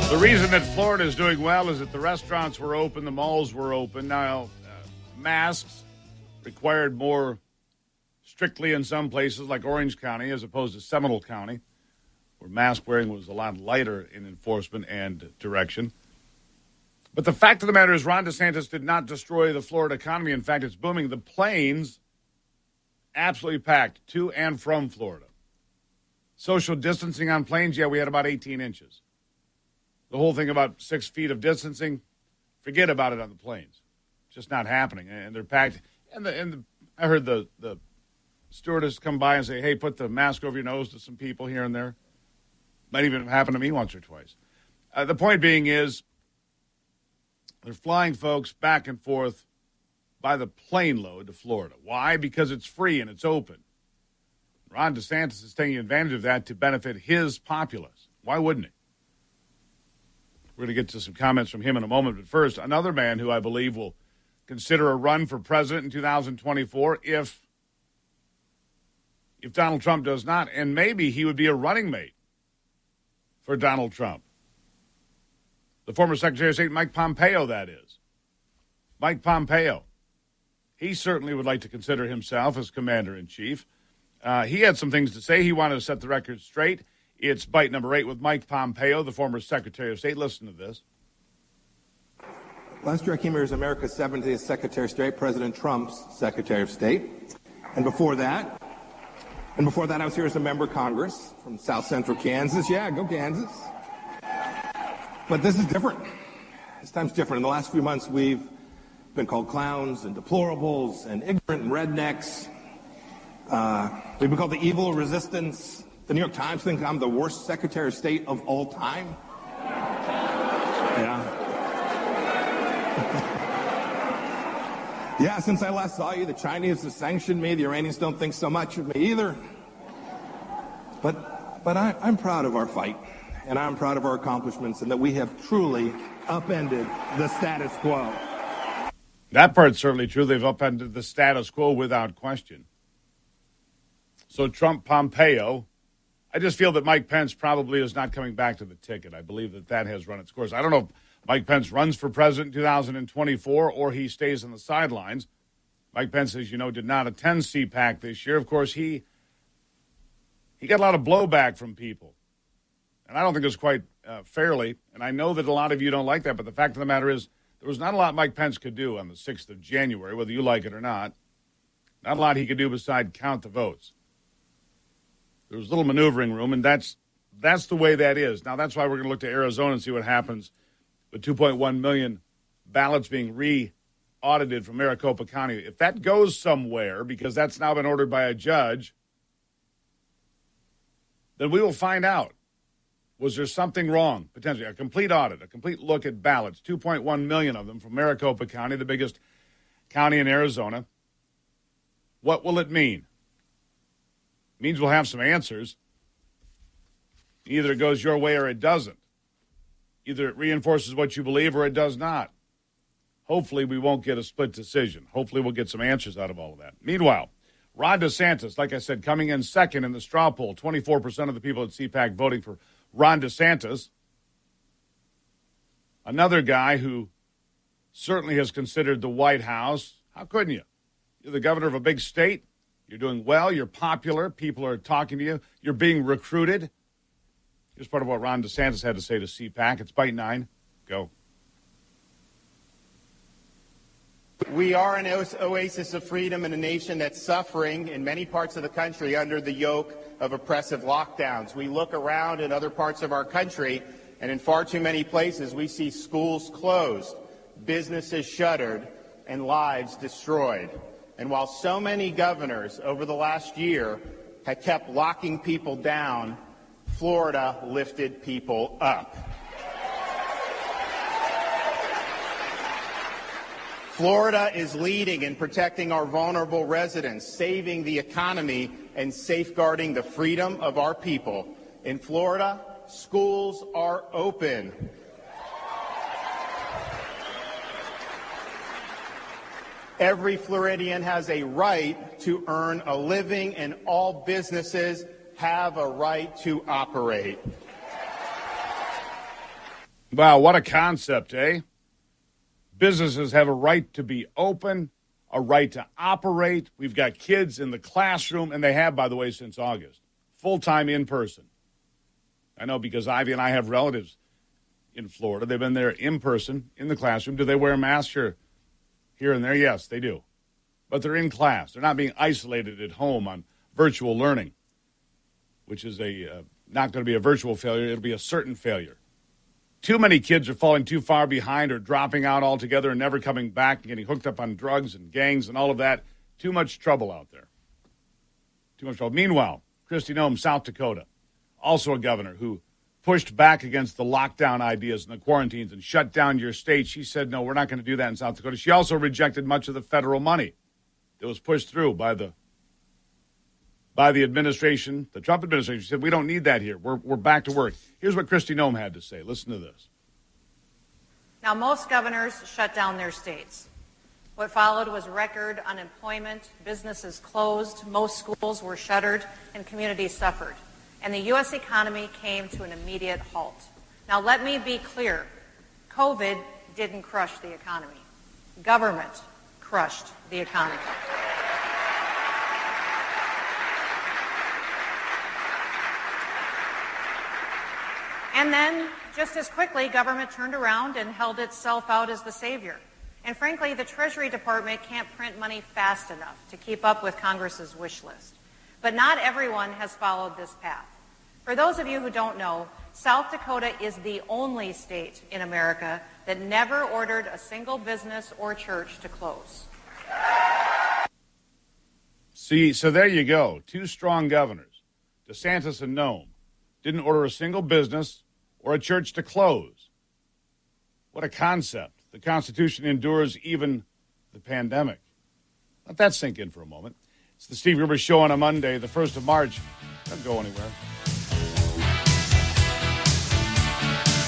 The reason that Florida is doing well is that the restaurants were open, the malls were open. Now, masks required more strictly in some places like Orange County as opposed to Seminole County, where mask wearing was a lot lighter in enforcement and direction. But the fact of the matter is Ron DeSantis did not destroy the Florida economy. In fact, it's booming. The planes absolutely packed to and from Florida. Social distancing on planes, yeah, we had about 18 inches. The whole thing about 6 feet of distancing, forget about it on the planes. It's just not happening. And they're packed. And I heard the stewardess come by and say, hey, put the mask over your nose to some people here and there. Might even have happened to me once or twice. The point being is they're flying folks back and forth by the plane load to Florida. Why? Because it's free and it's open. Ron DeSantis is taking advantage of that to benefit his populace. Why wouldn't he? We're going to get to some comments from him in a moment. But first, another man who I believe will consider a run for president in 2024 if Donald Trump does not. And maybe he would be a running mate for Donald Trump. The former Secretary of State, Mike Pompeo, that is. Mike Pompeo. He certainly would like to consider himself as commander-in-chief. He had some things to say. He wanted to set the record straight. It's bite number 8 with Mike Pompeo, the former Secretary of State. Listen to this. Last year I came here as America's 70th Secretary of State, President Trump's Secretary of State. And before that I was here as a member of Congress from South Central Kansas. Yeah, go Kansas. But this is different. This time's different. In the last few months, we've been called clowns and deplorables and ignorant and rednecks. We've been called the evil resistance. The New York Times thinks I'm the worst Secretary of State of all time. Yeah. Yeah, since I last saw you, the Chinese have sanctioned me. The Iranians don't think so much of me either. But I'm proud of our fight, and I'm proud of our accomplishments, and that we have truly upended the status quo. That part's certainly true. They've upended the status quo without question. So Trump, Pompeo, I just feel that Mike Pence probably is not coming back to the ticket. I believe that has run its course. I don't know if Mike Pence runs for president in 2024 or he stays on the sidelines. Mike Pence, as you know, did not attend CPAC this year. Of course, he got a lot of blowback from people. And I don't think it was quite fairly. And I know that a lot of you don't like that. But the fact of the matter is there was not a lot Mike Pence could do on the 6th of January, whether you like it or not. Not a lot he could do besides count the votes. There was little maneuvering room, and that's the way that is. Now, that's why we're going to look to Arizona and see what happens with 2.1 million ballots being re-audited from Maricopa County. If that goes somewhere, because that's now been ordered by a judge, then we will find out. Was there something wrong? Potentially a complete audit, a complete look at ballots, 2.1 million of them from Maricopa County, the biggest county in Arizona. What will it mean? It means we'll have some answers. Either it goes your way or it doesn't. Either it reinforces what you believe or it does not. Hopefully we won't get a split decision. Hopefully we'll get some answers out of all of that. Meanwhile, Ron DeSantis, like I said, coming in second in the straw poll, 24% of the people at CPAC voting for Ron DeSantis. Another guy who certainly has considered the White House. How couldn't you? You're the governor of a big state. You're doing well. You're popular. People are talking to you. You're being recruited. Here's part of what Ron DeSantis had to say to CPAC. It's Bite 9. Go. We are an oasis of freedom in a nation that's suffering in many parts of the country under the yoke of oppressive lockdowns. We look around in other parts of our country, and in far too many places we see schools closed, businesses shuttered, and lives destroyed. And while so many governors over the last year had kept locking people down, Florida lifted people up. Florida is leading in protecting our vulnerable residents, saving the economy, and safeguarding the freedom of our people. In Florida, schools are open. Every Floridian has a right to earn a living, and all businesses have a right to operate. Wow, what a concept, eh? Businesses have a right to be open, a right to operate. We've got kids in the classroom, and they have, by the way, since August. Full-time in person. I know because Ivy and I have relatives in Florida. They've been there in person, in the classroom. Do they wear a mask? Sure. Here and there, yes, they do. But they're in class. They're not being isolated at home on virtual learning, which is not going to be a virtual failure. It'll be a certain failure. Too many kids are falling too far behind or dropping out altogether and never coming back and getting hooked up on drugs and gangs and all of that. Too much trouble out there. Too much trouble. Meanwhile, Kristi Noem, South Dakota, also a governor who pushed back against the lockdown ideas and the quarantines and shut down your state. She said, no, we're not going to do that in South Dakota. She also rejected much of the federal money that was pushed through by the administration, the Trump administration. She said, we don't need that here. We're back to work. Here's what Kristi Noem had to say. Listen to this. Now, most governors shut down their states. What followed was record unemployment, businesses closed, most schools were shuttered, and communities suffered. And the U.S. economy came to an immediate halt. Now, let me be clear. COVID didn't crush the economy. Government crushed the economy. And then, just as quickly, government turned around and held itself out as the savior. And frankly, the Treasury Department can't print money fast enough to keep up with Congress's wish list. But not everyone has followed this path. For those of you who don't know, South Dakota is the only state in America that never ordered a single business or church to close. See, so there you go. Two strong governors, DeSantis and Noem, didn't order a single business or a church to close. What a concept. The Constitution endures even the pandemic. Let that sink in for a moment. It's the Steve Gruber Show on a Monday, the 1st of March. Don't go anywhere.